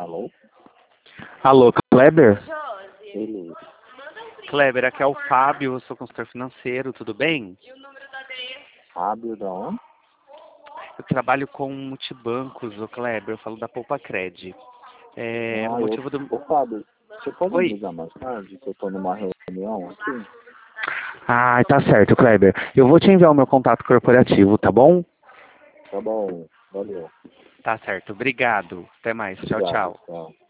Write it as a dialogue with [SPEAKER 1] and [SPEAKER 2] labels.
[SPEAKER 1] Alô?
[SPEAKER 2] Alô, Kleber?
[SPEAKER 1] Beleza.
[SPEAKER 2] Kleber, aqui é o Fábio, eu sou consultor financeiro, tudo bem?
[SPEAKER 1] Fábio da onde?
[SPEAKER 2] Eu trabalho com multibancos, o Kleber, eu falo da Poupa Cred. O motivo do...
[SPEAKER 1] Ô Fábio, você pode me
[SPEAKER 2] Oi?
[SPEAKER 1] ligar mais tarde, que eu tô numa reunião aqui?
[SPEAKER 2] Ah, tá certo, Kleber. Eu vou te enviar o meu contato corporativo, tá bom?
[SPEAKER 1] Tá bom, valeu.
[SPEAKER 2] Tá certo, obrigado. Até mais, tchau,
[SPEAKER 1] Obrigado,
[SPEAKER 2] tchau.
[SPEAKER 1] tchau.